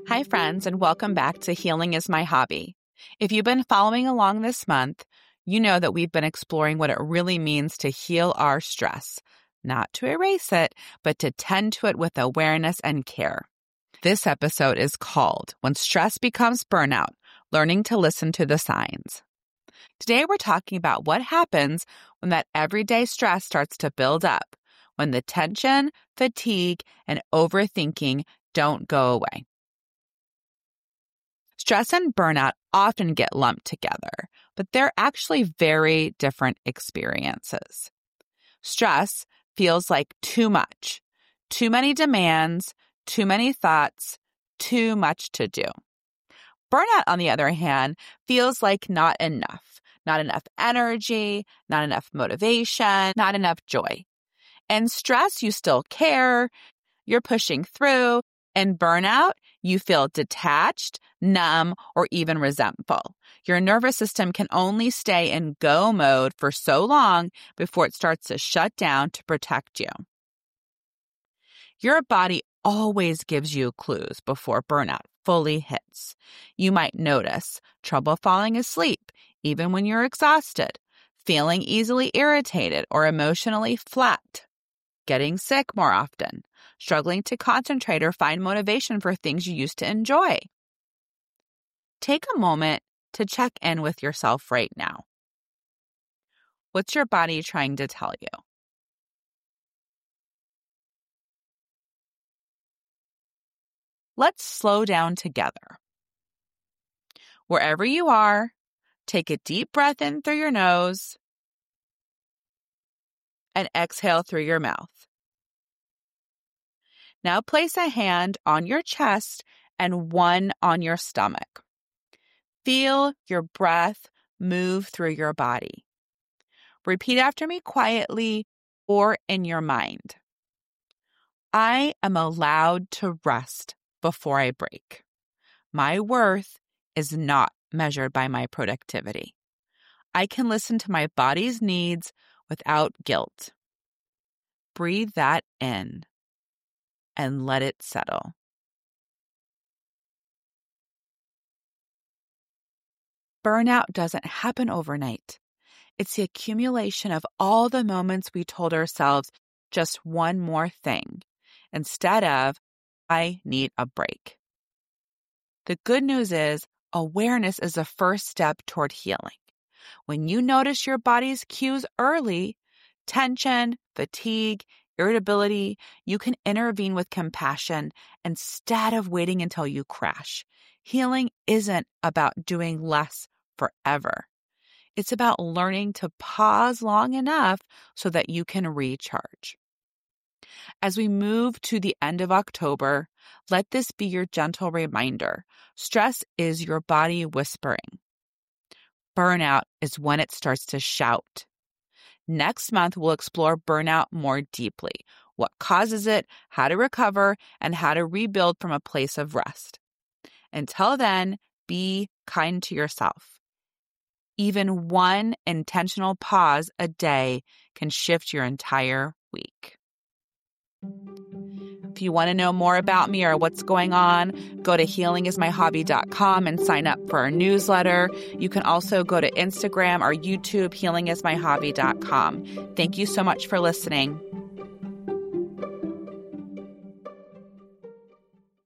Hi, friends, and welcome back to Healing is My Hobby. If you've been following along this month, you know that we've been exploring what it really means to heal our stress, not to erase it, but to tend to it with awareness and care. This episode is called When Stress Becomes Burnout, Learning to Listen to the Signs. Today, we're talking about what happens when that everyday stress starts to build up, when the tension, fatigue, and overthinking don't go away. Stress and burnout often get lumped together, but they're actually very different experiences. Stress feels like too much, too many demands, too many thoughts, too much to do. Burnout, on the other hand, feels like not enough energy, not enough motivation, not enough joy. In stress, you still care, you're pushing through. In burnout, you feel detached, numb, or even resentful. Your nervous system can only stay in go mode for so long before it starts to shut down to protect you. Your body always gives you clues before burnout fully hits. You might notice trouble falling asleep, even when you're exhausted, feeling easily irritated or emotionally flat, getting sick more often, struggling to concentrate or find motivation for things you used to enjoy. Take a moment to check in with yourself right now. What's your body trying to tell you? Let's slow down together. Wherever you are, take a deep breath in through your nose and exhale through your mouth. Now place a hand on your chest and one on your stomach. Feel your breath move through your body. Repeat after me quietly or in your mind. I am allowed to rest before I break. My worth is not measured by my productivity. I can listen to my body's needs without guilt. Breathe that in and let it settle. Burnout doesn't happen overnight. It's the accumulation of all the moments we told ourselves just one more thing, instead of, I need a break. The good news is, awareness is the first step toward healing. When you notice your body's cues early, tension, fatigue, irritability, you can intervene with compassion instead of waiting until you crash. Healing isn't about doing less forever. It's about learning to pause long enough so that you can recharge. As we move to the end of October, let this be your gentle reminder. Stress is your body whispering. Burnout is when it starts to shout. Next month, we'll explore burnout more deeply, what causes it, how to recover, and how to rebuild from a place of rest. Until then, be kind to yourself. Even one intentional pause a day can shift your entire week. If you want to know more about me or what's going on, go to healingismyhobby.com and sign up for our newsletter. You can also go to Instagram or YouTube, healingismyhobby.com. Thank you so much for listening.